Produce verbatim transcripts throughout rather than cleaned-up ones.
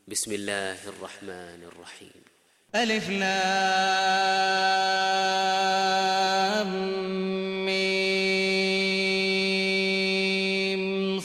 بسم الله الرحمن الرحيم. ألف لام ميم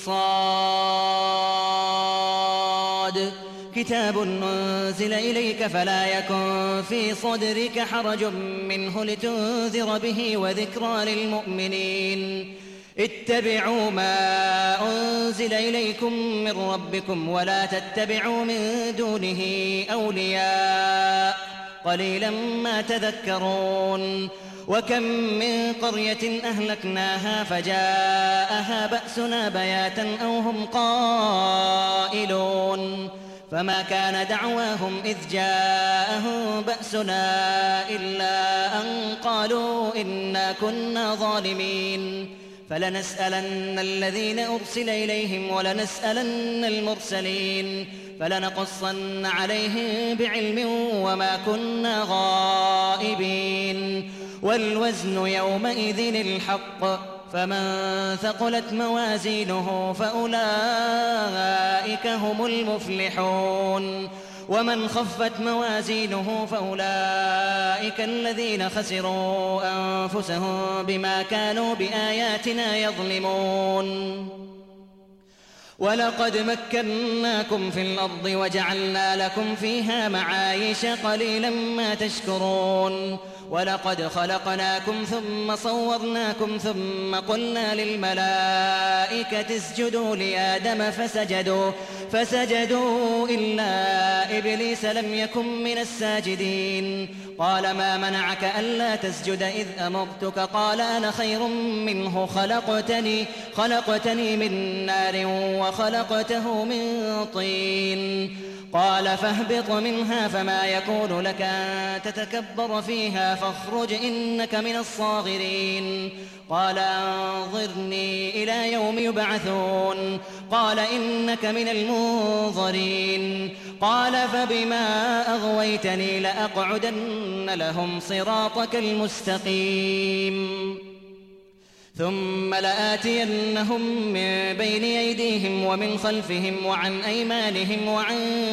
صاد كتاب أنزل إليك فلا يكن في صدرك حرج منه لتنذر به وذكرى للمؤمنين. اتبعوا ما أنزل إليكم من ربكم ولا تتبعوا من دونه أولياء قليلا ما تذكرون. وكم من قرية أهلكناها فجاءها بأسنا بياتا أو هم قائلون فما كان دعواهم إذ جاءهم بأسنا إلا أن قالوا إنا كنا ظالمين. فلنسألن الذين أرسل إليهم ولنسألن المرسلين فلنقصن عليهم بعلم وما كنا غائبين. والوزن يومئذ الحق فمن ثقلت موازينه فأولئك هم المفلحون ومن خفت موازينه فأولئك الذين خسروا أنفسهم بما كانوا بآياتنا يظلمون. ولقد مكناكم في الأرض وجعلنا لكم فيها معايش قليلا ما تشكرون. ولقد خلقناكم ثم صورناكم ثم قلنا للملائكة اسجدوا لآدم فسجدوا فسجدوا إلا إبليس لم يكن من الساجدين. قال ما منعك ألا تسجد إذ أمرتك قال أنا خير منه خلقتني, خلقتني من نار وخلقته من طين. قال فاهبط منها فما يكون لك أن تتكبر فيها فاخرج إنك من الصاغرين. قال أنظرني إلى يوم يبعثون قال إنك من المنظرين. قال فبما أغويتني لأقعدن لهم صراطك المستقيم ثم لآتينهم من بين أيديهم ومن خلفهم وعن أيمانهم وعن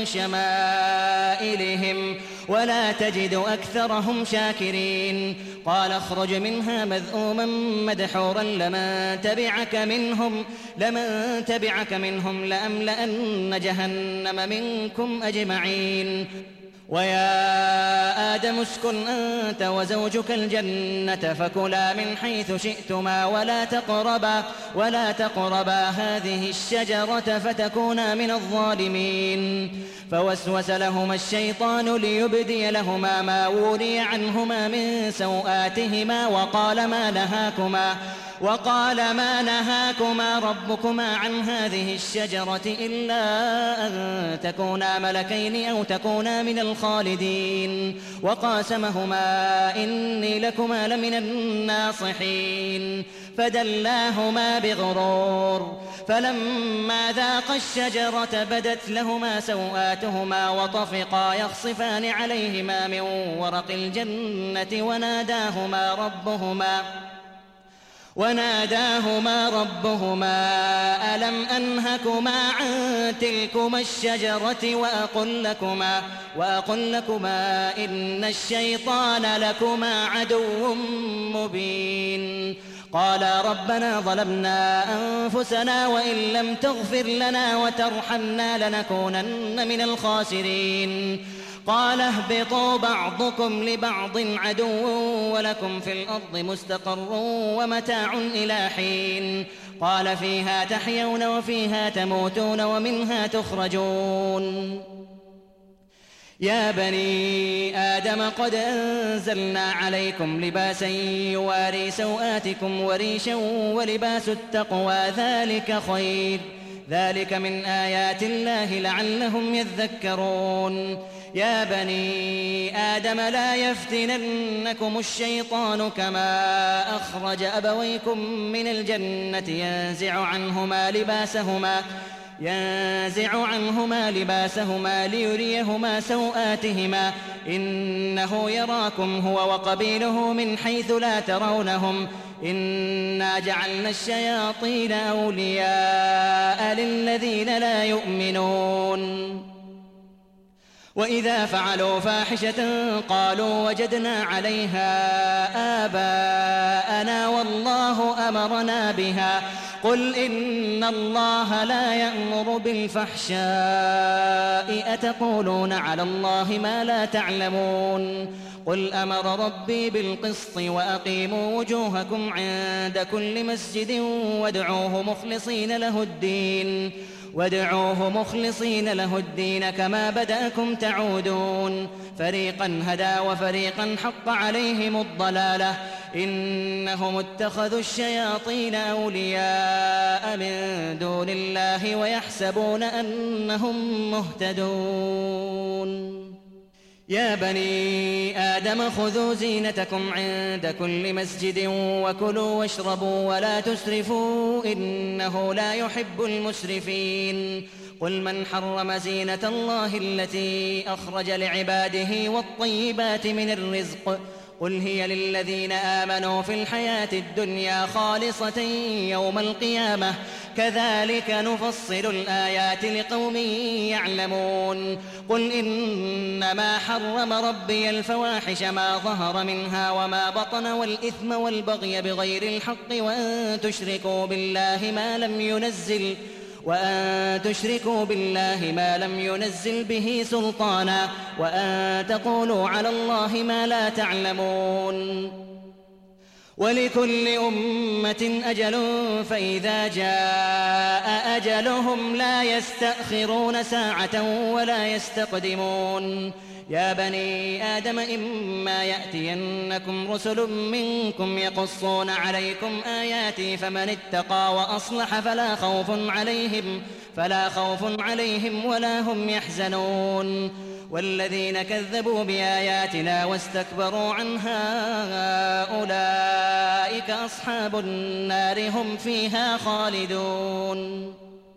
شمائلهم ولا تجد أكثرهم شاكرين. قال اخرج منها مذءوما مدحورا لمن تبعك منهم, لمن تبعك منهم لأملأن جهنم منكم أجمعين. ويا آدم اسكن أنت وزوجك الجنة فكلا من حيث شئتما ولا تقربا, ولا تقربا هذه الشجرة فتكونا من الظالمين. فوسوس لهما الشيطان ليبدي لهما ما وري عنهما من سوآتهما وقال ما نهاكما وقال ما نهاكما ربكما عن هذه الشجرة إلا أن تكونا ملكين أو تكونا من الخالدين. وقاسمهما إني لكما لمن الناصحين فدلاهما بغرور. فلما ذاقا الشجرة بدت لهما سوآتهما وطفقا يخصفان عليهما من ورق الجنة وناداهما ربهما وناداهما ربهما ألم أنهكما عن تلكما الشجرة وأقل لكما, وأقل لكما إن الشيطان لكما عدو مبين. قالا ربنا ظلمنا أنفسنا وإن لم تغفر لنا وترحمنا لنكونن من الخاسرين. قال اهبطوا بعضكم لبعض عدو ولكم في الأرض مستقر ومتاع إلى حين. قال فيها تحيون وفيها تموتون ومنها تخرجون. يا بني آدم قد أنزلنا عليكم لباسا يواري سوآتكم وريشا ولباس التقوى ذلك خير ذلك من آيات الله لعلهم يذكرون. يا بني آدم لا يفتننكم الشيطان كما أخرج أبويكم من الجنة ينزع عنهما لباسهما ينزع عنهما لباسهما ليريهما سوآتهما إنه يراكم هو وقبيله من حيث لا ترونهم إنا جعلنا الشياطين أولياء للذين لا يؤمنون. وإذا فعلوا فاحشة قالوا وجدنا عليها آباءنا والله أمرنا بها قل إن الله لا يأمر بالفحشاء أتقولون على الله ما لا تعلمون قل أمر ربي بالقسط وأقيموا وجوهكم عند كل مسجد وادعوه مخلصين له الدين وادعوه مخلصين له الدين كما بدأكم تعودون فريقا هدى وفريقا حق عليهم الضلالة إنهم اتخذوا الشياطين أولياء من دون الله ويحسبون أنهم مهتدون يا بني آدم خذوا زينتكم عند كل مسجد وكلوا واشربوا ولا تسرفوا إنه لا يحب المسرفين قل من حرم زينة الله التي أخرج لعباده والطيبات من الرزق قل هي للذين آمنوا في الحياة الدنيا خالصة يوم القيامة كذلك نفصل الآيات لقوم يعلمون قل إنما حرم ربي الفواحش ما ظهر منها وما بطن والإثم والبغي بغير الحق وأن تشركوا بالله ما لم ينزل وأن تشركوا بالله ما لم ينزل به سلطانا وأن تقولوا على الله ما لا تعلمون ولكل أمة أجل فإذا جاء أجلهم لا يستأخرون ساعة ولا يستقدمون يا بني آدم إما يأتينكم رسل منكم يقصون عليكم آياتي فمن اتقى وأصلح فلا خوف عليهم فلا خوف عليهم ولا هم يحزنون والذين كذبوا بآياتنا واستكبروا عنها أولئك أصحاب النار هم فيها خالدون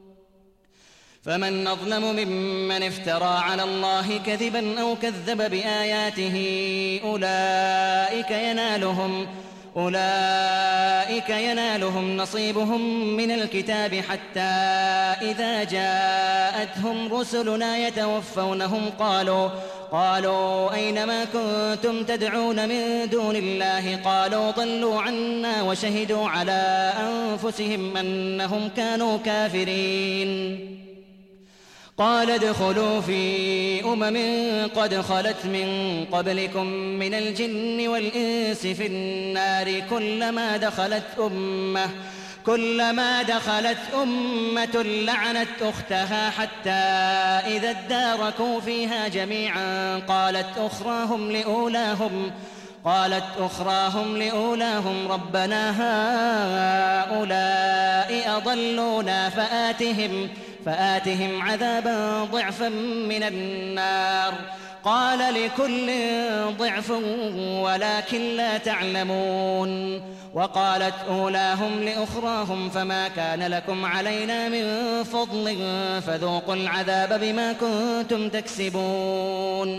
فمن أظلم ممن افترى على الله كذبا أو كذب بآياته أولئك ينالهم أولئك ينالهم نصيبهم من الكتاب حتى إذا جاءتهم رسلنا يتوفونهم قالوا قالوا أينما كنتم تدعون من دون الله قالوا ضلوا عنا وشهدوا على أنفسهم أنهم كانوا كافرين قال ادخلوا في أمم قد خلت من قبلكم من الجن والإنس في النار كلما دخلت أمة كلما دخلت أمة لعنت أختها حتى إذا اداركوا فيها جميعا قالت أخراهم لأولاهم قالت أخراهم لأولاهم ربنا هؤلاء أضلونا فآتهم فآتهم عذابا ضعفا من النار قال لكل ضعف ولكن لا تعلمون وقالت أولاهم لأخراهم فما كان لكم علينا من فضل فذوقوا العذاب بما كنتم تكسبون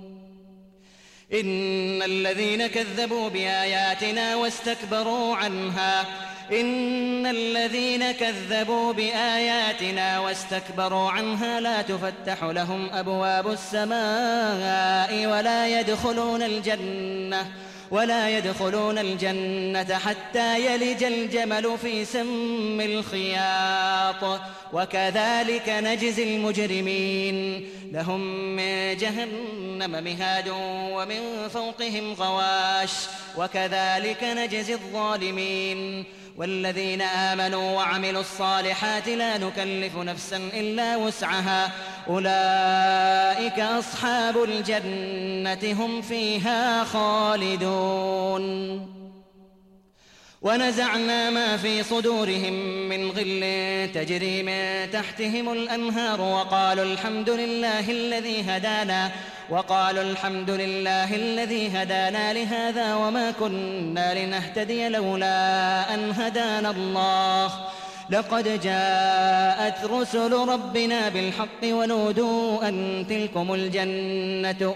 إن الذين كذبوا بآياتنا واستكبروا عنها إن الذين كذبوا بآياتنا واستكبروا عنها لا تفتح لهم أبواب السماء ولا يدخلون الجنة ولا يدخلون الجنة حتى يلج الجمل في سم الخياط وكذلك نجزي المجرمين لهم من جهنم مهاد ومن فوقهم غواش وكذلك نجزي الظالمين والذين آمنوا وعملوا الصالحات لا نكلف نفسا إلا وسعها أولئك أصحاب الجنة هم فيها خالدون ونزعنا ما في صدورهم من غل تجري من تحتهم الأنهار وقالوا الحمد لله الذي هدانا وقالوا الحمد لله الذي هدانا لهذا وما كنا لنهتدي لولا أن هدانا الله لقد جاءت رسل ربنا بالحق ونودوا أن تلكم الجنة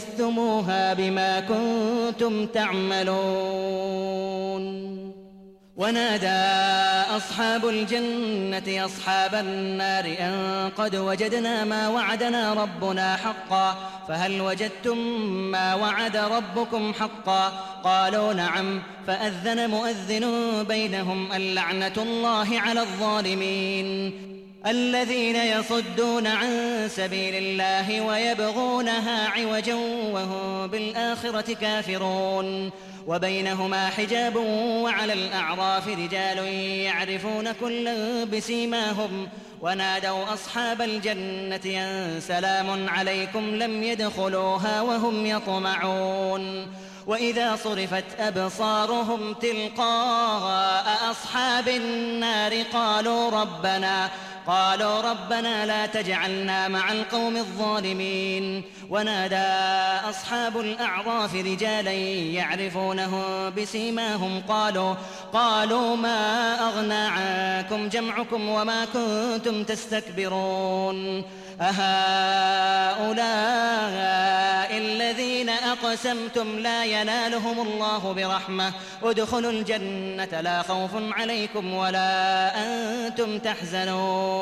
أورثتموها بما كنتم تعملون ونادى أصحاب الجنة أصحاب النار أن قد وجدنا ما وعدنا ربنا حقا فهل وجدتم ما وعد ربكم حقا قالوا نعم فأذن مؤذن بينهم اللعنة الله على الظالمين الذين يصدون عن سبيل الله ويبغونها عوجا وهم بالآخرة كافرون وبينهما حجاب وعلى الأعراف رجال يعرفون كلا بسيماهم ونادوا أصحاب الجنة أن سلام عليكم لم يدخلوها وهم يطمعون وإذا صرفت أبصارهم تلقاء أصحاب النار قالوا ربنا قالوا ربنا لا تجعلنا مع القوم الظالمين ونادى أصحاب الأعراف رجالا يعرفونهم بسيماهم قالوا قالوا ما أغنى عنكم جمعكم وما كنتم تستكبرون أهؤلاء الذين أقسمتم لا ينالهم الله برحمة ادخلوا الجنة لا خوف عليكم ولا أنتم تحزنون.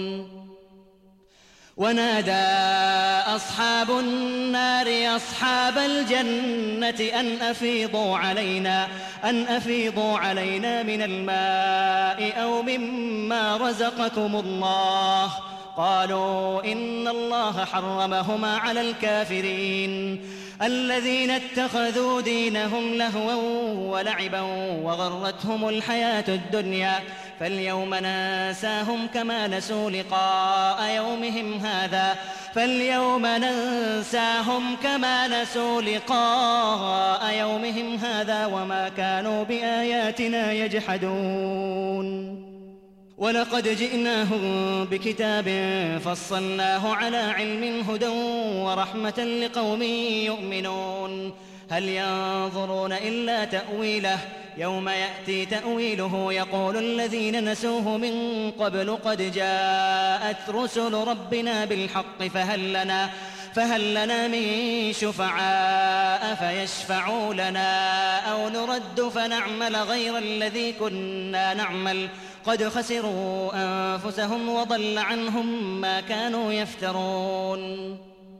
ونادى أصحاب النار أصحاب الجنة أن أفيضوا علينا أن أفيضوا علينا من الماء أو مما رزقكم الله قالوا إن الله حرمهما على الكافرين الذين اتخذوا دينهم لهوا ولعبا وغرتهم الحياة الدنيا فاليوم ننساهم كما نسوا لقاء يومهم هذا فاليوم ننساهم كما نسوا لقاء يومهم هذا وما كانوا بآياتنا يجحدون ولقد جئناهم بكتاب فصلناه على علم هدى ورحمة لقوم يؤمنون هل ينظرون إلا تأويله يوم يأتي تأويله يقول الذين نسوه من قبل قد جاءت رسل ربنا بالحق فهل لنا فهل لنا من شفعاء فيشفعوا لنا أو نرد فنعمل غير الذي كنا نعمل قد خسروا أنفسهم وضل عنهم ما كانوا يفترون.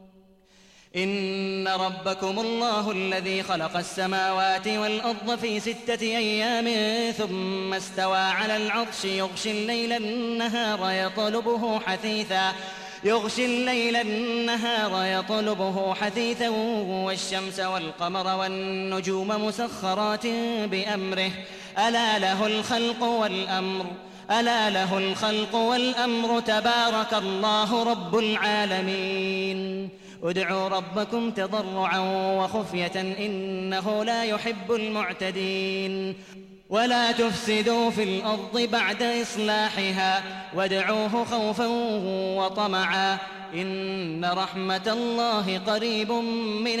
إن ربكم الله الذي خلق السماوات والأرض في ستة أيام ثم استوى على العرش يغشي الليل النهار يطلبه حثيثا يغشي الليل النهار يطلبه حثيثا والشمس والقمر والنجوم مسخرات بأمره ألا له الخلق والأمر ألا له الخلق والأمر تبارك الله رب العالمين. ادعوا ربكم تضرعا وخفية إنه لا يحب المعتدين ولا تفسدوا في الأرض بعد إصلاحها وادعوه خوفا وطمعا إن رحمة الله قريب من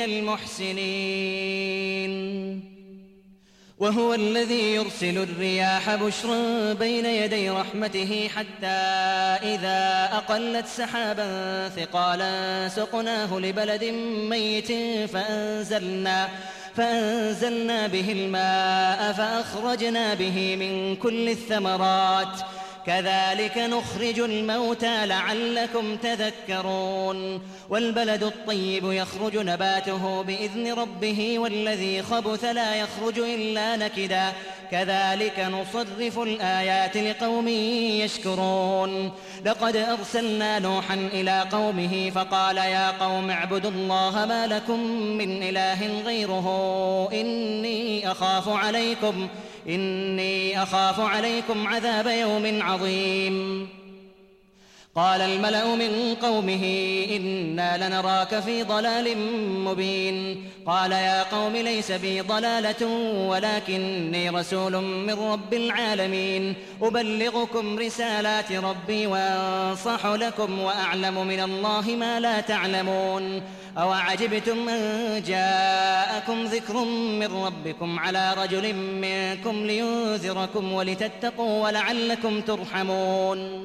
المحسنين. وهو الذي يرسل الرياح بشرا بين يدي رحمته حتى إذا أقلت سحابا ثقالا سقناه لبلد ميت فأنزلنا فأنزلنا به الماء فأخرجنا به من كل الثمرات كذلك نخرج الموتى لعلكم تذكرون. والبلد الطيب يخرج نباته بإذن ربه والذي خبث لا يخرج إلا نكدا كذلك نصرف الآيات لقوم يشكرون. لقد أرسلنا نوحا إلى قومه فقال يا قوم اعبدوا الله ما لكم من إله غيره إني أخاف عليكم إني أخاف عليكم عذاب يوم عظيم. قال الملأ من قومه إنا لنراك في ضلال مبين. قال يا قوم ليس بي ضلالة ولكني رسول من رب العالمين أبلغكم رسالات ربي وأنصح لكم وأعلم من الله ما لا تعلمون. أوعجبتم أن جاءكم ذكر من ربكم على رجل منكم لينذركم ولتتقوا ولعلكم ترحمون.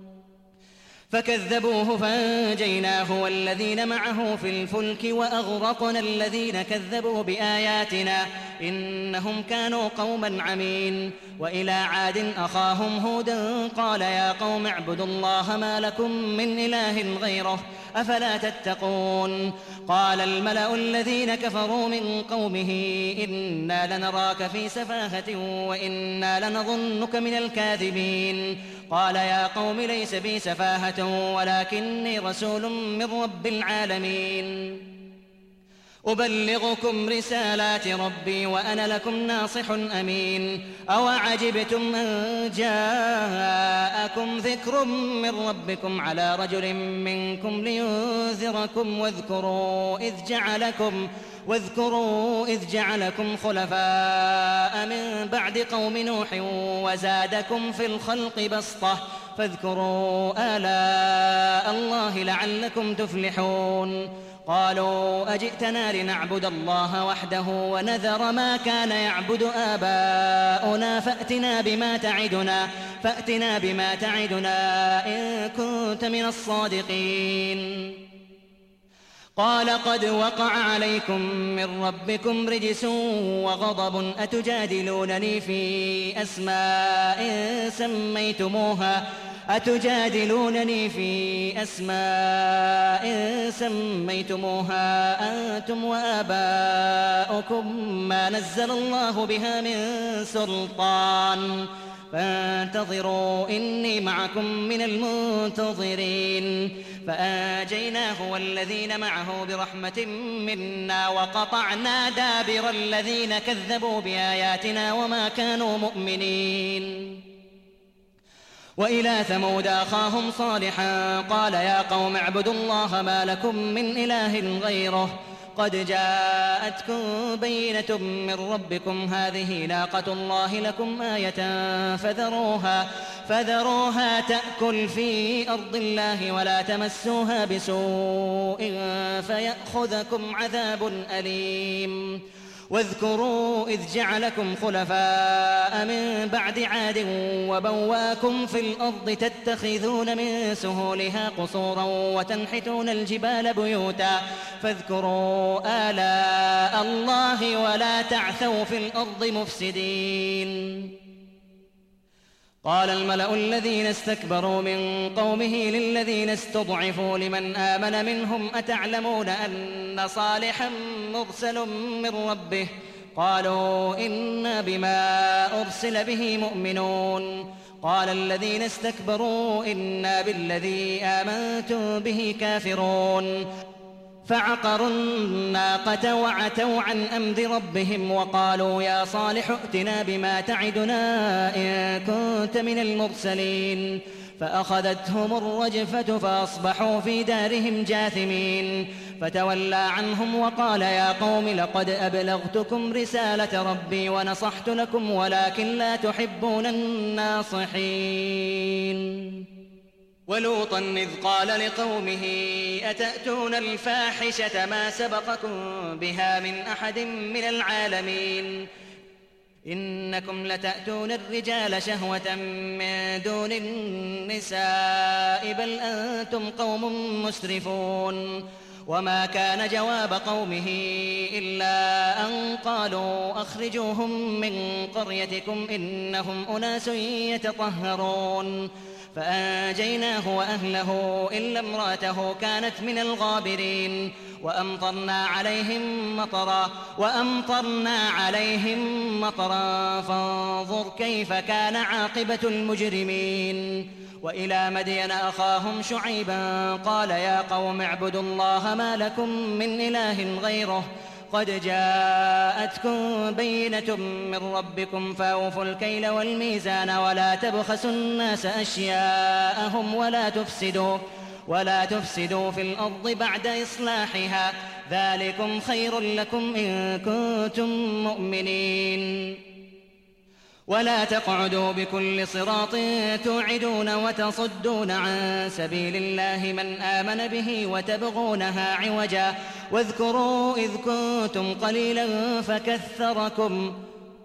فكذبوه فأنجيناه والذين معه في الفلك وأغرقنا الذين كذبوا بآياتنا إنهم كانوا قوما عمين. وإلى عاد أخاهم هودا قال يا قوم اعبدوا الله ما لكم من إله غيره أفلا تتقون. قال الملأ الذين كفروا من قومه إنا لنراك في سفاهة وإنا لنظنك من الكاذبين. قال يا قوم ليس بي سفاهة ولكني رسول من رب العالمين أبلغكم رسالات ربي وأنا لكم ناصح أمين. أوعجبتم أن جاءكم ذكر من ربكم على رجل منكم لينذركم واذكروا إذ جعلكم واذكروا إذ جعلكم خلفاء من بعد قوم نوح وزادكم في الخلق بسطة فاذكروا آلاء الله لعلكم تفلحون. قالوا أجئتنا لنعبد الله وحده ونذر ما كان يعبد آباؤنا فأتنا بما تعدنا فأتنا بما تعدنا إن كنت من الصادقين. قال قد وقع عليكم من ربكم رجس وغضب أتجادلونني في أسماء سميتموها أتجادلونني في أسماء سميتموها أنتم وآباؤكم ما نزل الله بها من سلطان فانتظروا إني معكم من المنتظرين. فآنجيناه والذين معه برحمة منا وقطعنا دابر الذين كذبوا بآياتنا وما كانوا مؤمنين. وإلى ثمود أخاهم صالحا قال يا قوم اعبدوا الله ما لكم من إله غيره قد جاءتكم بينة من ربكم هذه ناقة الله لكم آية فذروها, فذروها تأكل في أرض الله ولا تمسوها بسوء فيأخذكم عذاب أليم. واذكروا إذ جعلكم خلفاء من بعد عاد وبواكم في الأرض تتخذون من سهولها قصورا وتنحتون الجبال بيوتا فاذكروا آلاء الله ولا تعثوا في الأرض مفسدين. قال الملأ الذين استكبروا من قومه للذين استضعفوا لمن آمن منهم أتعلمون أن صالحا مرسل من ربه قالوا إنا بما أرسل به مؤمنون. قال الذين استكبروا إنا بالذي آمنتم به كافرون. فعقروا الناقة وعتوا عن أمر ربهم وقالوا يا صالح ائتنا بما تعدنا إن كنت من المرسلين. فأخذتهم الرجفة فأصبحوا في دارهم جاثمين. فتولى عنهم وقال يا قوم لقد أبلغتكم رسالة ربي ونصحت لكم ولكن لا تحبون الناصحين. ولوطا إذ قال لقومه أتأتون الفاحشة ما سبقكم بها من أحد من العالمين إنكم لتأتون الرجال شهوة من دون النساء بل أنتم قوم مسرفون. وما كان جواب قومه إلا أن قالوا أخرجوهم من قريتكم إنهم أناس يتطهرون. فأنجيناه وأهله إلا امرأته كانت من الغابرين. وأمطرنا عليهم مطرا وأمطرنا عليهم مطرا فانظر كيف كان عاقبة المجرمين. وإلى مدين أخاهم شعيبا قال يا قوم اعبدوا الله ما لكم من إله غيره قد جاءتكم بينة من ربكم فأوفوا الكيل والميزان ولا تبخسوا الناس أشياءهم ولا تفسدوا ولا تفسدوا في الأرض بعد إصلاحها ذلكم خير لكم إن كنتم مؤمنين. ولا تقعدوا بكل صراط توعدون وتصدون عن سبيل الله من آمن به وتبغونها عوجا واذكروا إذ كنتم قليلا فكثركم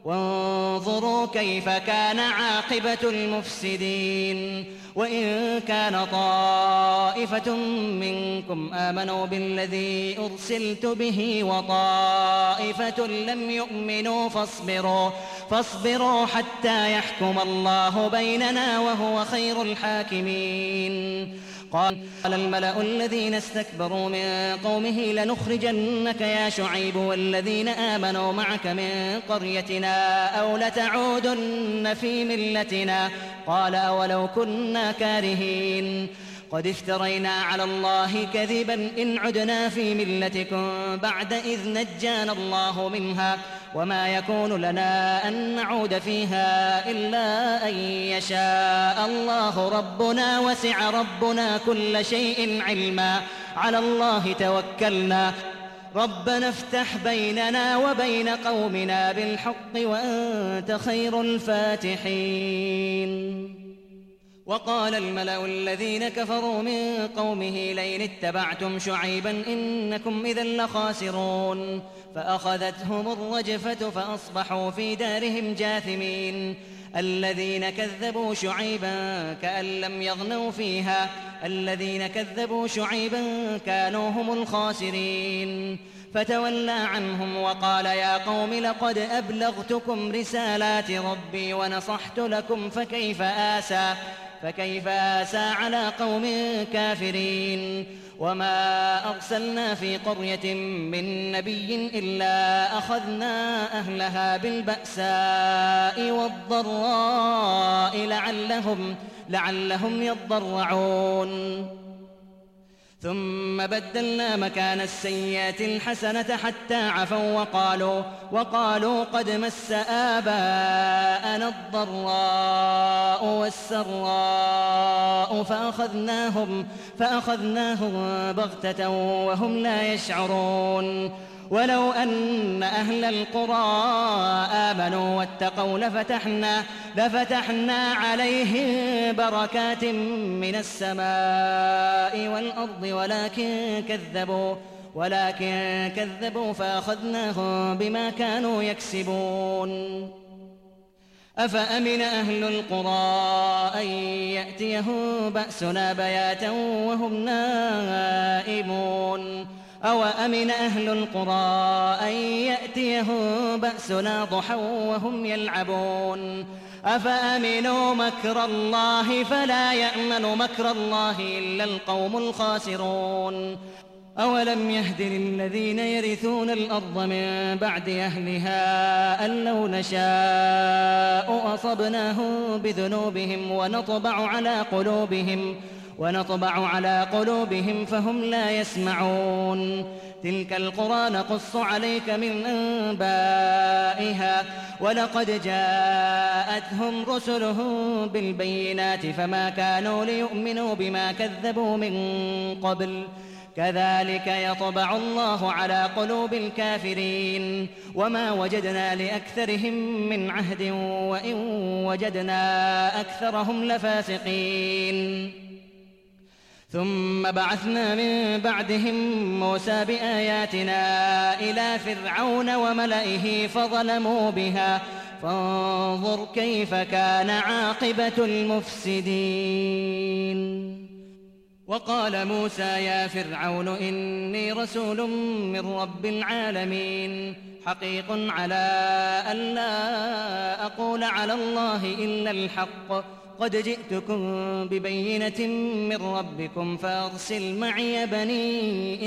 وانظروا كيف كان عاقبة المفسدين. وإن كان طائفة منكم آمنوا بالذي أرسلت به وطائفة لم يؤمنوا فاصبروا, فاصبروا حتى يحكم الله بيننا وهو خير الحاكمين. قال الملأ الذين استكبروا من قومه لنخرجنك يا شعيب والذين آمنوا معك من قريتنا أو لتعودن في ملتنا. قال أولو كنا كارهين قد افترينا على الله كذبا إن عدنا في ملتكم بعد إذ نجانا الله منها وما يكون لنا أن نعود فيها إلا أن يشاء الله ربنا وسع ربنا كل شيء علما على الله توكلنا ربنا افتح بيننا وبين قومنا بالحق وأنت خير الفاتحين. وقال الملأ الذين كفروا من قومه لئن اتبعتم شعيبا إنكم إذا لخاسرون فأخذتهم الرجفة فأصبحوا في دارهم جاثمين. الذين كذبوا شعيبا كأن لم يغنوا فيها الذين كذبوا شعيبا كانوا هم الخاسرين. فتولى عنهم وقال يا قوم لقد أبلغتكم رسالات ربي ونصحت لكم فكيف آسى فكيف آسى على قوم كافرين. وما أرسلنا في قرية من نبي إلا أخذنا أهلها بالبأساء والضراء لعلهم, لعلهم يضرعون. ثم بدلنا مكان السيئات الحسنة حتى عفوا وقالوا, وقالوا قد مس آباءنا الضراء والسراء فأخذناهم, فأخذناهم بغتة وهم لا يشعرون. ولو أن أهل القرى آمنوا واتقوا لفتحنا, لفتحنا عليهم بركات من السماء والأرض ولكن كذبوا, ولكن كذبوا فأخذناهم بما كانوا يكسبون. أفأمن أهل القرى أن يأتيهم بأسنا بياتا وهم نائمون أو أمن أهل القرى أن يأتيهم بأسنا ضحى وهم يلعبون. أفأمنوا مكر الله فلا يأمن مكر الله إلا القوم الخاسرون. أولم يهد للذين يرثون الأرض من بعد أهلها أن لو نشاء أصبناهم بذنوبهم ونطبع على قلوبهم ونطبع على قلوبهم فهم لا يسمعون. تلك القرى نقص عليك من أنبائها ولقد جاءتهم رسلهم بالبينات فما كانوا ليؤمنوا بما كذبوا من قبل كذلك يطبع الله على قلوب الكافرين. وما وجدنا لأكثرهم من عهد وإن وجدنا أكثرهم لفاسقين. ثم بعثنا من بعدهم موسى بآياتنا إلى فرعون وملئه فظلموا بها فانظر كيف كان عاقبة المفسدين. وقال موسى يا فرعون إني رسول من رب العالمين حقيق على أن لا أقول على الله إلا الحق قد جئتكم ببينة من ربكم فأرسل معي بني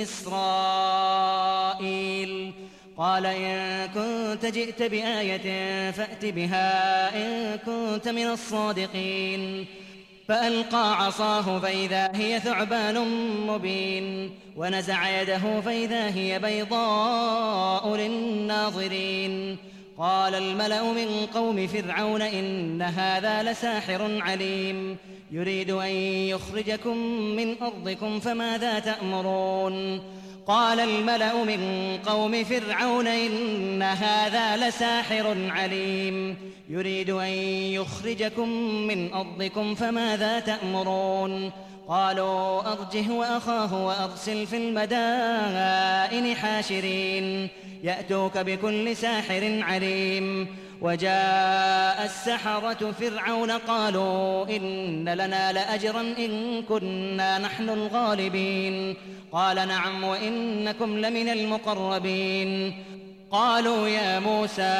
إسرائيل. قال إن كنت جئت بآية فأت بها إن كنت من الصادقين. فألقى عصاه فإذا هي ثعبان مبين ونزع يده فإذا هي بيضاء للناظرين. قال الملأ من قوم فرعون إن هذا لساحر عليم يريد أن يخرجكم من أرضكم فماذا تأمرون. قال الملأ من قوم فرعون إن هذا لساحر عليم يريد أن يخرجكم من أرضكم فماذا تأمرون. قالوا أرجه وأخاه وأرسل في المدائن حاشرين يأتوك بكل ساحر عليم. وجاء السحرة فرعون قالوا إن لنا لأجرا إن كنا نحن الغالبين. قال نعم وإنكم لمن المقربين. قالوا يا موسى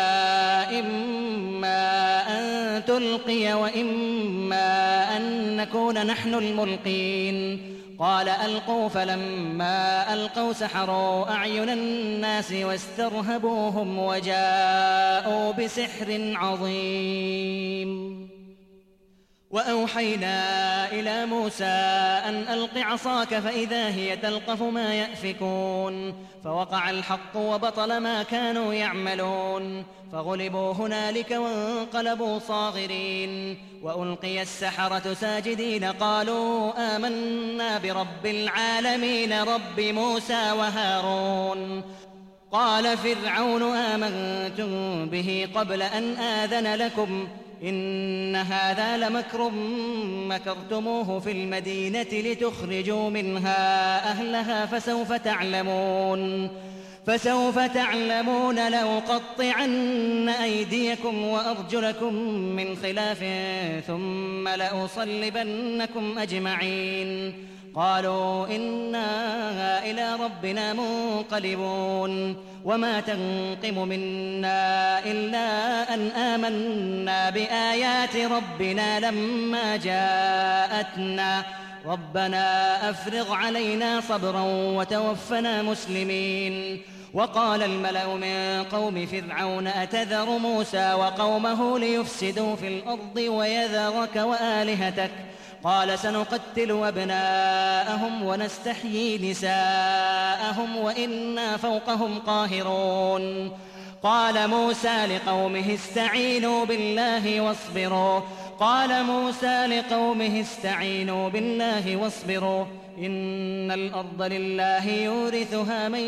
إما أن تلقي وإما أن نكون نحن الملقين. قال ألقوا فلما ألقوا سحروا أعين الناس واسترهبوهم وجاءوا بسحر عظيم. وأوحينا إلى موسى أن ألق عصاك فإذا هي تلقف ما يأفكون. فوقع الحق وبطل ما كانوا يعملون فغلبوا هنالك وانقلبوا صاغرين. وألقي السحرة ساجدين قالوا آمنا برب العالمين رب موسى وهارون. قال فرعون آمنتم به قبل أن آذن لكم إن هذا لمكر مكرتموه في المدينة لتخرجوا منها أهلها فسوف تعلمون فسوف تعلمون لأقطعن أيديكم وأرجلكم من خلاف ثم لأصلبنكم أجمعين. قالوا إنا إلى ربنا منقلبون. وما تنقم منا إلا أن آمنا بآيات ربنا لما جاءتنا ربنا أفرغ علينا صبرا وتوفنا مسلمين. وقال الملأ من قوم فرعون أتذر موسى وقومه ليفسدوا في الأرض ويذرك وآلهتك قال سنقتل أبناءهم ونستحيي نساءهم وإنا فوقهم قاهرون. قال موسى لقومه استعينوا بالله واصبروا قال موسى لقومه استعينوا بالله واصبروا إن الأرض لله يورثها من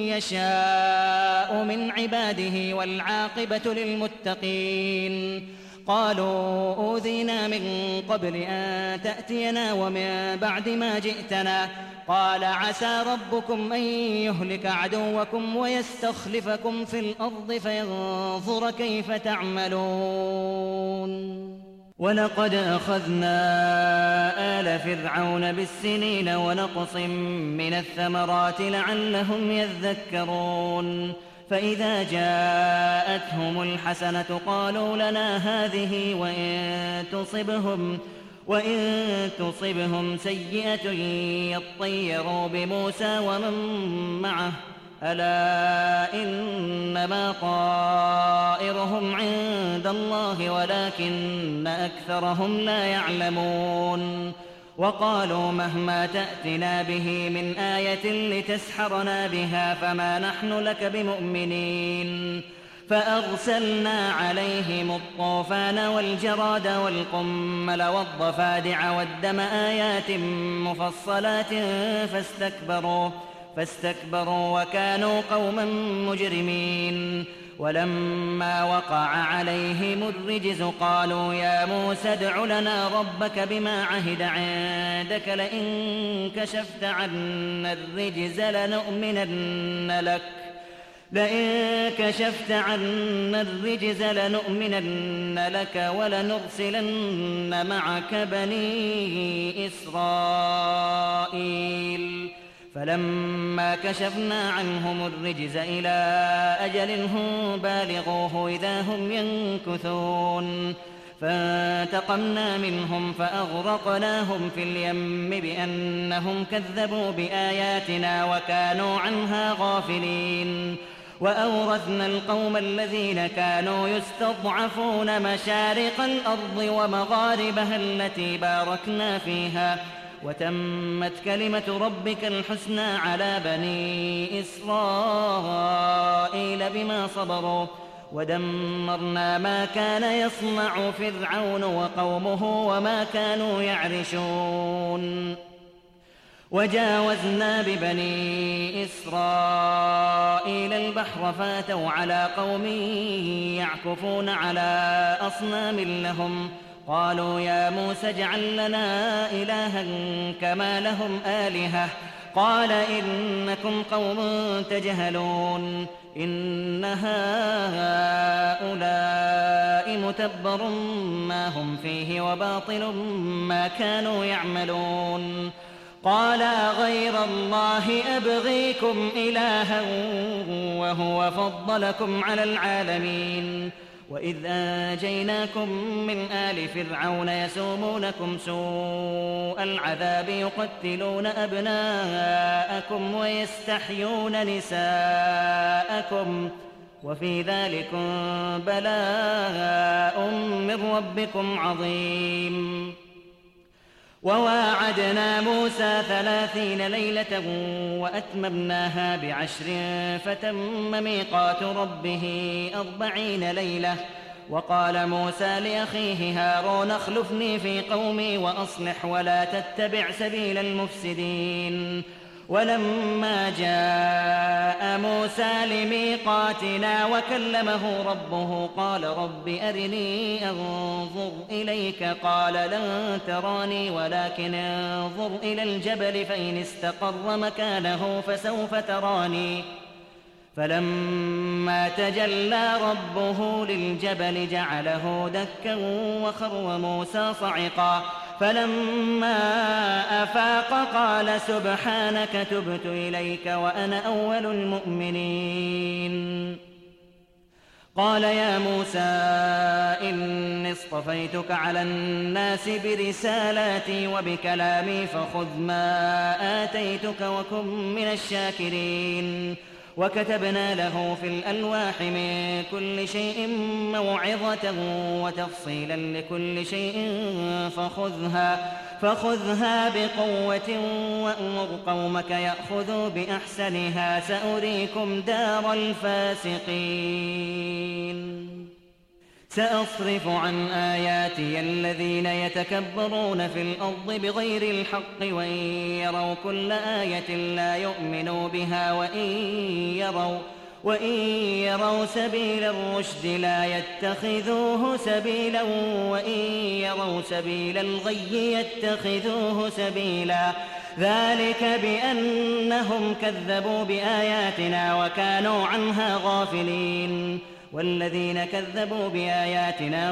يشاء من عباده والعاقبة للمتقين. قالوا أوذينا من قبل أن تأتينا ومن بعد ما جئتنا قال عسى ربكم أن يهلك عدوكم ويستخلفكم في الأرض فينظر كيف تعملون. ولقد أخذنا آل فرعون بالسنين ونقص من الثمرات لعلهم يذكرون. فإذا جاءتهم الحسنة قالوا لنا هذه وإن تصبهم وإن تصبهم سيئة يطيروا بموسى ومن معه ألا إنما طائرهم عند الله ولكن أكثرهم لا يعلمون. وقالوا مهما تأتنا به من آية لتسحرنا بها فما نحن لك بمؤمنين. فأرسلنا عليهم الطوفان والجراد والقمل والضفادع والدم آيات مفصلات فاستكبروا فاستكبروا وكانوا قوما مجرمين. ولما وقع عليهم الرجز قالوا يا موسى ادع لنا ربك بما عهد عندك لئن كشفت عنا الرجز لنؤمنن لك لئن كشفت عنا الرجز لنؤمنن لك ولنرسلن معك بني إسرائيل. فلما كشفنا عنهم الرجز إلى أجل هم بالغوه إذا هم ينكثون. فانتقمنا منهم فأغرقناهم في اليم بأنهم كذبوا بآياتنا وكانوا عنها غافلين. وأورثنا القوم الذين كانوا يستضعفون مشارق الأرض ومغاربها التي باركنا فيها وتمت كلمة ربك الحسنى على بني إسرائيل بما صبروا ودمرنا ما كان يصنع فرعون وقومه وما كانوا يعرشون. وجاوزنا ببني إسرائيل البحر فاتوا على قوم يعكفون على أصنام لهم قالوا يا موسى اجعل لنا إلها كما لهم آلهة قال إنكم قوم تجهلون إن هؤلاء متبر ما هم فيه وباطل ما كانوا يعملون قال غير الله أبغيكم إلها وهو فضلكم على العالمين وإذ أنجيناكم من آل فرعون يسومونكم سوء العذاب يقتلون أبناءكم ويستحيون نساءكم وفي ذلكم بلاء من ربكم عظيم وواعدنا موسى ثلاثين ليلة وأتممناها بعشر فتم ميقات ربه أربعين ليلة وقال موسى لأخيه هارون اخلفني في قومي وأصلح ولا تتبع سبيل المفسدين ولما جاء موسى لميقاتنا وكلمه ربه قال رب أرني أنظر إليك قال لن تراني ولكن انظر إلى الجبل فإن استقر مكانه فسوف تراني فلما تجلى ربه للجبل جعله دكا وخر موسى صعقا فلما أفاق قال سبحانك تبت إليك وأنا أول المؤمنين قال يا موسى إني اصطفيتك على الناس برسالاتي وبكلامي فخذ ما آتيتك وكن من الشاكرين وكتبنا له في الألواح من كل شيء موعظة وتفصيلا لكل شيء فخذها, فخذها بقوة وأمر قومك يأخذوا بأحسنها سأريكم دار الفاسقين سأصرف عن آياتي الذين يتكبرون في الأرض بغير الحق وإن يروا كل آية لا يؤمنوا بها وإن يروا, وإن يروا سبيل الرشد لا يتخذوه سبيلا وإن يروا سبيل الغي يتخذوه سبيلا ذلك بأنهم كذبوا بآياتنا وكانوا عنها غافلين والذين كذبوا بآياتنا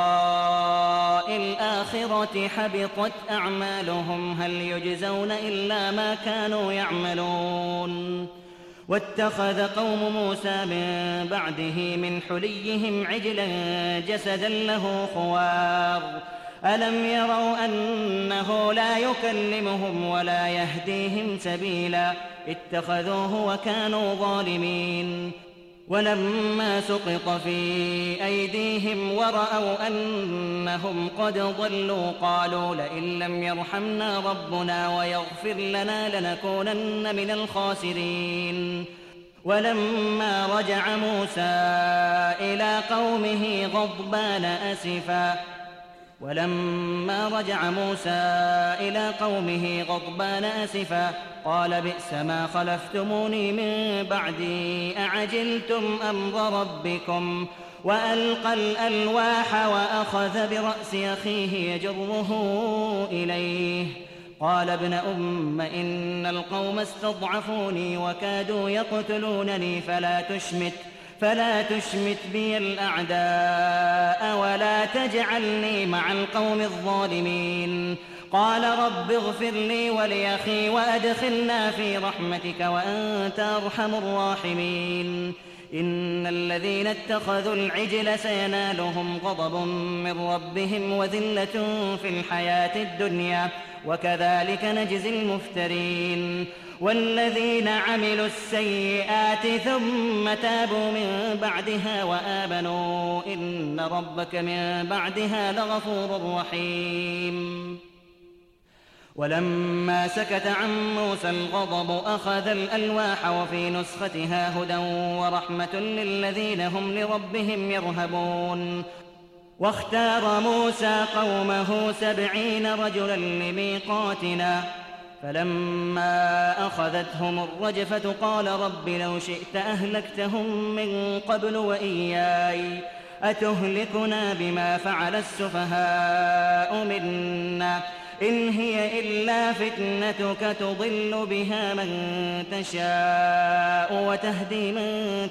ولقاء الآخرة حبطت أعمالهم هل يجزون إلا ما كانوا يعملون واتخذ قوم موسى من بعده من حليهم عجلا جسدا له خوار ألم يروا أنه لا يكلمهم ولا يهديهم سبيلا اتخذوه وكانوا ظالمين ولما سقط في أيديهم ورأوا أنهم قد ضلوا قالوا لئن لم يرحمنا ربنا ويغفر لنا لنكونن من الخاسرين ولما رجع موسى إلى قومه غضبان أسفا ولما رجع موسى إلى قومه غضبان أسفا قال بئس ما خلفتموني من بعدي أعجلتم أمر ربكم وألقى الألواح وأخذ برأس أخيه يجره إليه قال ابن أم إن القوم استضعفوني وكادوا يقتلونني فلا تشمت فلا تشمت بي الأعداء ولا تجعلني مع القوم الظالمين قال رب اغفر لي ولأخي وأدخلنا في رحمتك وأنت أرحم الراحمين إن الذين اتخذوا العجل سينالهم غضب من ربهم وذلة في الحياة الدنيا وكذلك نجزي المفترين والذين عملوا السيئات ثم تابوا من بعدها وآمنوا إن ربك من بعدها لغفور رحيم ولما سكت عن موسى الغضب أخذ الألواح وفي نسختها هدى ورحمة للذين هم لربهم يرهبون واختار موسى قومه سبعين رجلا لميقاتنا فلما أخذتهم الرجفة قال رب لو شئت أهلكتهم من قبل وإياي أتهلكنا بما فعل السفهاء منا إن هي إلا فتنتك تضل بها من تشاء وتهدي من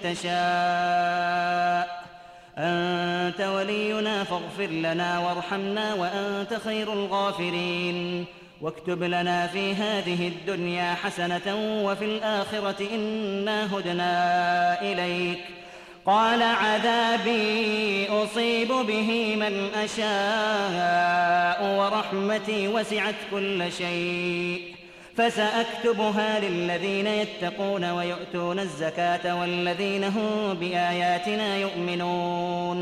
تشاء أنت ولينا فاغفر لنا وارحمنا وأنت خير الغافرين واكتب لنا في هذه الدنيا حسنة وفي الآخرة إنا هدنا إليك قال عذابي أصيب به من أشاء ورحمتي وسعت كل شيء فسأكتبها للذين يتقون ويؤتون الزكاة والذين هم بآياتنا يؤمنون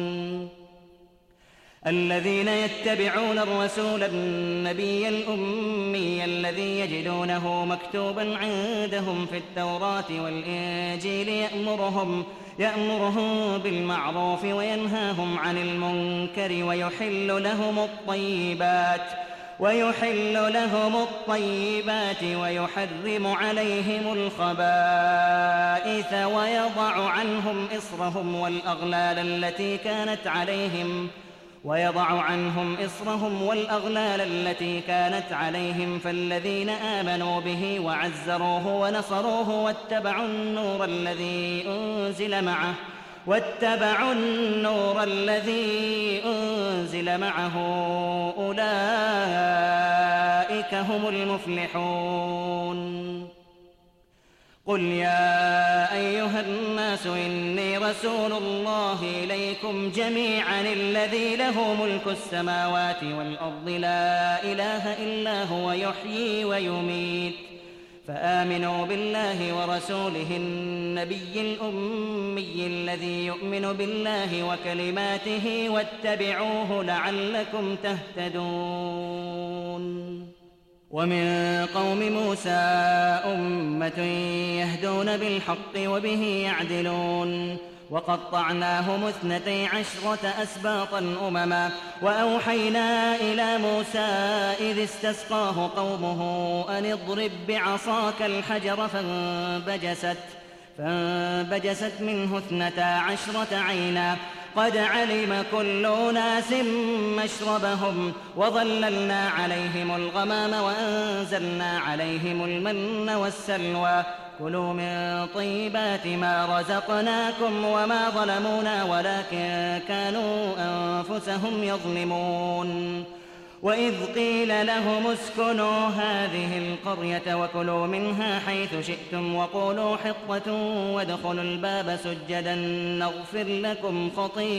الذين يتبعون الرسول النبي الأمي الذي يجدونه مكتوبا عندهم في التوراة والإنجيل يأمرهم يأمرهم بالمعروف وينهاهم عن المنكر ويحل لهم الطيبات ويحل لهم الطيبات ويحرم عليهم الخبائث ويضع عنهم إصرهم والأغلال التي كانت عليهم ويضع عنهم إصرهم والأغلال التي كانت عليهم فالذين آمنوا به وعزروه ونصروه واتبعوا النور الذي أنزل معه واتبعوا النور الذي أنزل معه أولئك هم المفلحون قل يا أيها الناس إني رسول الله إليكم جميعا الذي له ملك السماوات والأرض لا إله إلا هو يحيي ويميت فآمنوا بالله ورسوله النبي الأمي الذي يؤمن بالله وكلماته واتبعوه لعلكم تهتدون ومن قوم موسى أمة يهدون بالحق وبه يعدلون وقطعناهم اثنتي عشرة أسباطا أمما وأوحينا إلى موسى إذ استسقاه قومه أن اضرب بعصاك الحجر فانبجست فانبجست منه اثنتا عشرة عينا قد علم كل أناس مشربهم وظللنا عليهم الغمام وأنزلنا عليهم المن والسلوى كلوا من طيبات ما رزقناكم وما ظلمونا ولكن كانوا أنفسهم يظلمون وإذ قيل لهم اسكنوا هذه القرية وكلوا منها حيث شئتم وقولوا حطة وادخلوا الباب سجدا نغفر لكم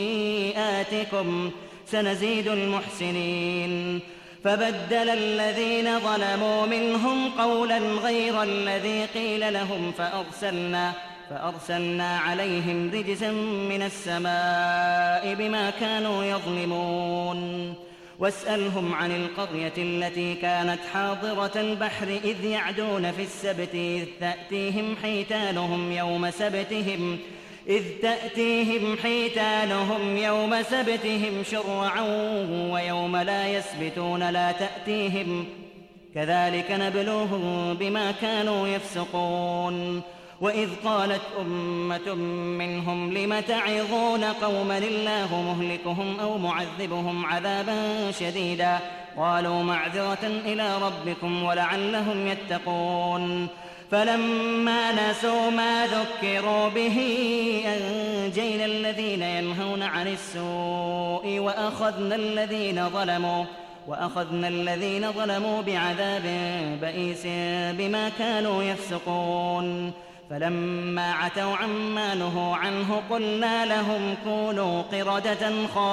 خطيئاتكم سنزيد المحسنين فبدل الذين ظلموا منهم قولا غير الذي قيل لهم فأرسلنا فأرسلنا عليهم رجزا من السماء بما كانوا يظلمون واسألهم عن القرية التي كانت حاضرة البحر إذ يعدون في السبت إذ تأتيهم حيتانهم يوم سبتهم إذ تأتيهم حيتانهم يوم سبتهم شرعا ويوم لا يسبتون لا تأتيهم كذلك نبلوهم بما كانوا يفسقون وإذ قالت أمة منهم لم تعظون قوما الله مهلكهم أو معذبهم عذابا شديدا قالوا معذرة إلى ربكم ولعلهم يتقون فلما نسوا ما ذكروا به أنجينا الذين ينهون عن السوء وأخذنا الذين ظلموا وأخذنا الذين ظلموا بعذاب بئيس بما كانوا يفسقون فلما عتوا عما نهوا عنه قلنا لهم كونوا قردة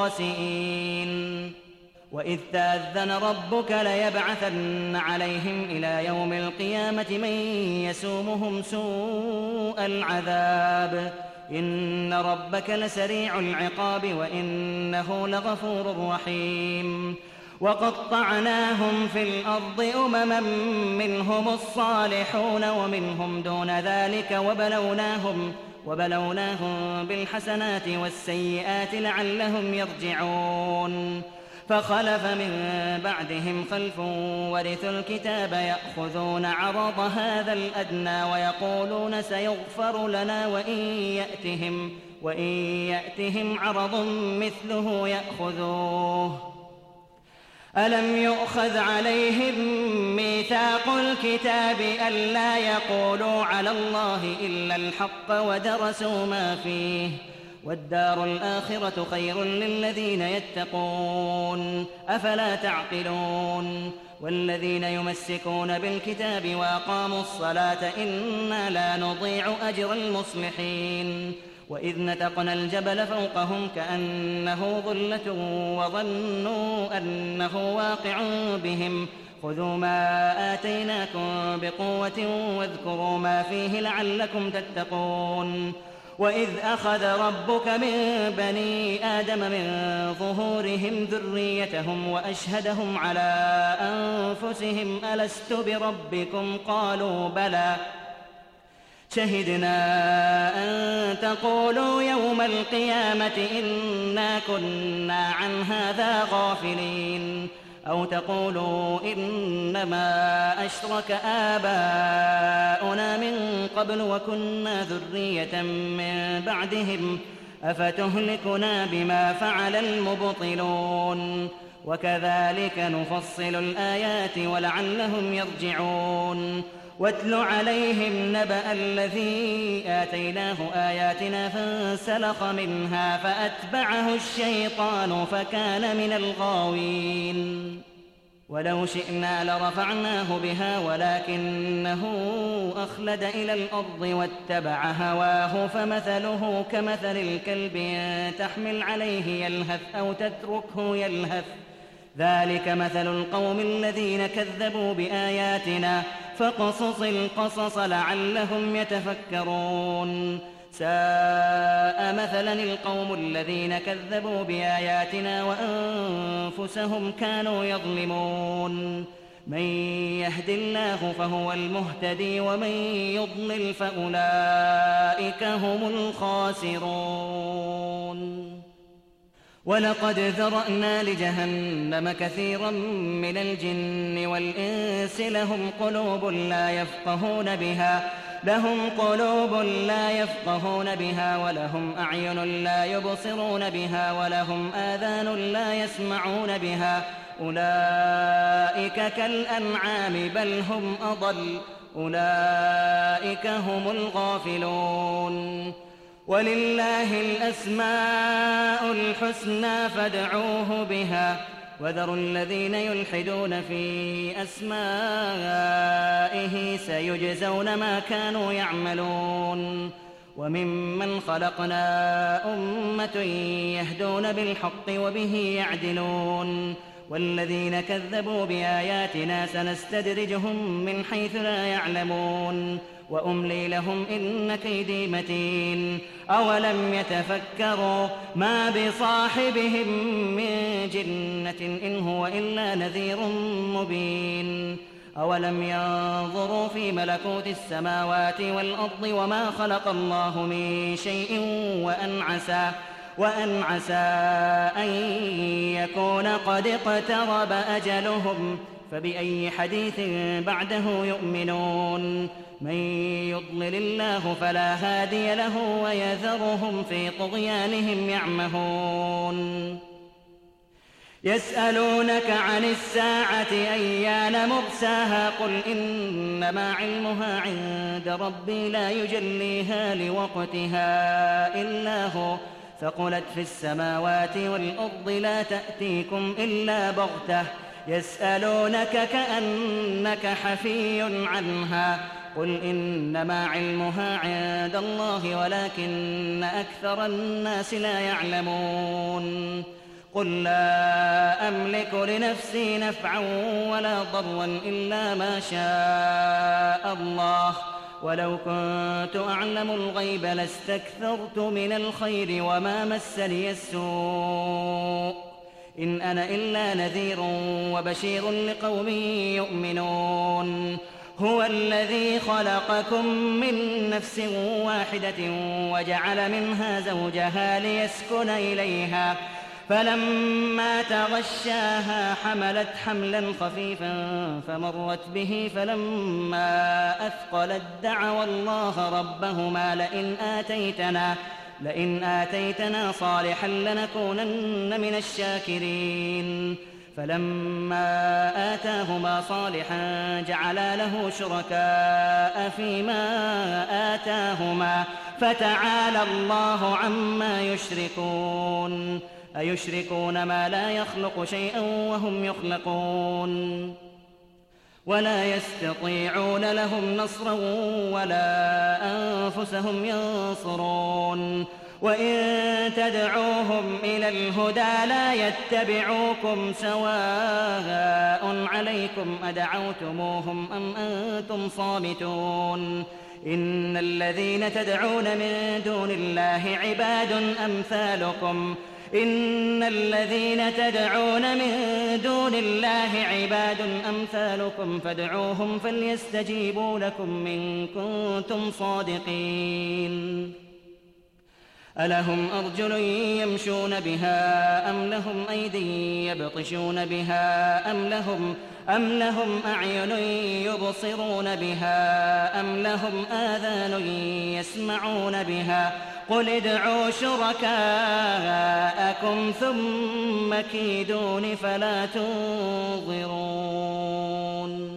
خاسئين وإذ تأذن ربك ليبعثن عليهم إلى يوم القيامة من يسومهم سوء العذاب إن ربك لسريع العقاب وإنه لغفور رحيم وقطعناهم في الأرض أمما منهم الصالحون ومنهم دون ذلك وبلوناهم وبلوناهم بالحسنات والسيئات لعلهم يرجعون فخلف من بعدهم خلف ورثوا الكتاب يأخذون عرض هذا الأدنى ويقولون سيغفر لنا وإن يأتهم وإن يأتهم عرض مثله يأخذوه ألم يؤخذ عليهم ميثاق الكتاب ألا يقولوا على الله إلا الحق ودرسوا ما فيه والدار الآخرة خير للذين يتقون أفلا تعقلون والذين يمسكون بالكتاب وأقاموا الصلاة إنا لا نضيع أجر المصلحين وإذ نتقنا الجبل فوقهم كأنه ظلة وظنوا أنه واقع بهم خذوا ما آتيناكم بقوة واذكروا ما فيه لعلكم تتقون وإذ أخذ ربك من بني آدم من ظهورهم ذريتهم وأشهدهم على أنفسهم ألست بربكم قالوا بلى شهدنا أن تقولوا يوم القيامة إنا كنا عن هذا غافلين أو تقولوا إنما أشرك آباؤنا من قبل وكنا ذرية من بعدهم أفتهلكنا بما فعل المبطلون وكذلك نفصل الآيات ولعلهم يرجعون واتل عليهم نبأ الذي آتيناه آياتنا فانسلخ منها فأتبعه الشيطان فكان من الغاوين ولو شئنا لرفعناه بها ولكنه أخلد إلى الأرض واتبع هواه فمثله كمثل الكلب إن تحمل عليه يلهث أو تتركه يلهث ذلك مثل القوم الذين كذبوا بآياتنا فاقصص القصص لعلهم يتفكرون ساء مثلا القوم الذين كذبوا بآياتنا وأنفسهم كانوا يظلمون من يهد الله فهو المهتدي ومن يضلل فأولئك هم الخاسرون ولقد ذرأنا لجهنم كثيرا من الجن والإنس لهم قلوب لا يفقهون بها لهم قلوب لا يفقهون بها ولهم أعين لا يبصرون بها ولهم آذان لا يسمعون بها أولئك كالأنعام بل هم أضل أولئك هم الغافلون ولله الأسماء الحسنى فادعوه بها وذروا الذين يلحدون في أسمائه سيجزون ما كانوا يعملون وممن خلقنا أمة يهدون بالحق وبه يعدلون والذين كذبوا بآياتنا سنستدرجهم من حيث لا يعلمون وأملي لهم إن كيدي متين أولم يتفكروا ما بصاحبهم من جنة إن هو إلا نذير مبين أولم ينظروا في ملكوت السماوات والأرض وما خلق الله من شيء وأن عسى وأن عسى أن يكون قد اقترب أجلهم فبأي حديث بعده يؤمنون من يضلل الله فلا هادي له ويذرهم في طغيانهم يعمهون يسألونك عن الساعة أيان مرساها قل إنما علمها عند ربي لا يجليها لوقتها إلا هو ثقلت في السماوات والأرض لا تأتيكم إلا بغتة يسألونك كأنك حفي عنها قل إنما علمها عند الله ولكن أكثر الناس لا يعلمون قل لا أملك لنفسي نفعا ولا ضرا إلا ما شاء الله ولو كنت أعلم الغيب لاستكثرت من الخير وما مسني السوء إن أنا إلا نذير وبشير لقوم يؤمنون هو الذي خلقكم من نفس واحدة وجعل منها زوجها ليسكن إليها فلما تغشاها حملت حملا خفيفا فمرت به فلما أثقلت دعوا الله ربهما لئن آتيتنا لئن آتيتنا صالحا لنكونن من الشاكرين فلما آتاهما صالحا جعلا له شركاء فيما آتاهما فتعالى الله عما يشركون أيشركون ما لا يخلق شيئا وهم يخلقون ولا يستطيعون لهم نصرا ولا أنفسهم ينصرون وإن تدعوهم إلى الهدى لا يتبعوكم سواء عليكم أدعوتموهم أم أنتم صامتون إن الذين تدعون من دون الله عباد أمثالكم إن الذين تدعون من دون الله عباد أمثالكم فادعوهم فليستجيبوا لكم إن كنتم صادقين ألهم أرجل يمشون بها أم لهم أيدي يبطشون بها أم لهم أم لهم أعين يبصرون بها أم لهم آذان يسمعون بها قل ادعوا شركاءكم ثم كيدون فلا تنظرون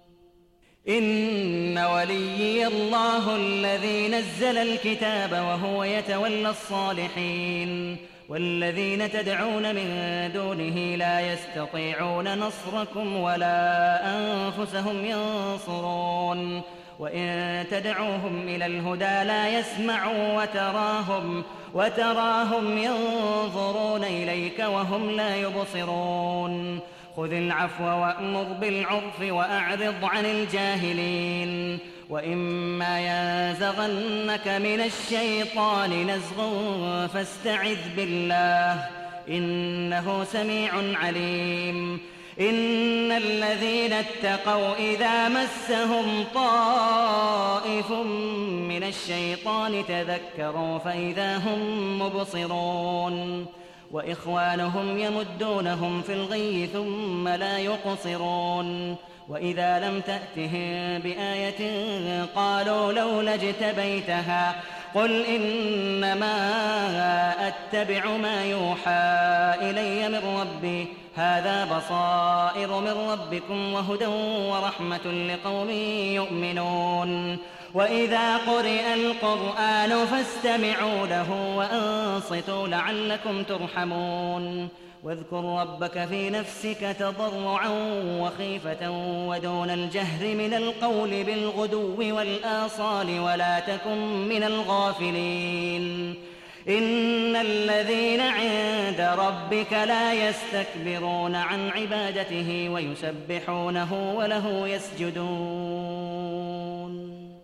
إن وليي الله الذي نزل الكتاب وهو يتولى الصالحين والذين تدعون من دونه لا يستطيعون نصركم ولا أنفسهم ينصرون وإن تدعوهم إلى الهدى لا يسمعوا وتراهم, وتراهم ينظرون إليك وهم لا يبصرون خذ العفو وأمر بالعرف وأعرض عن الجاهلين وإما ينزغنك من الشيطان نزغ فاستعذ بالله إنه سميع عليم إن الذين اتقوا إذا مسهم طائف من الشيطان تذكروا فإذا هم مبصرون وإخوانهم يمدونهم في الغي ثم لا يقصرون وإذا لم تأتهم بآية قالوا لولا اجتبيتها قل إنما أتبع ما يوحى إلي من ربي هذا بصائر من ربكم وهدى ورحمة لقوم يؤمنون وإذا قرئ القرآن فاستمعوا له وأنصتوا لعلكم ترحمون واذكر ربك في نفسك تضرعا وخيفة ودون الجهر من القول بالغدو والآصال ولا تكن من الغافلين إن الذين عند ربك لا يستكبرون عن عبادته ويسبحونه وله يسجدون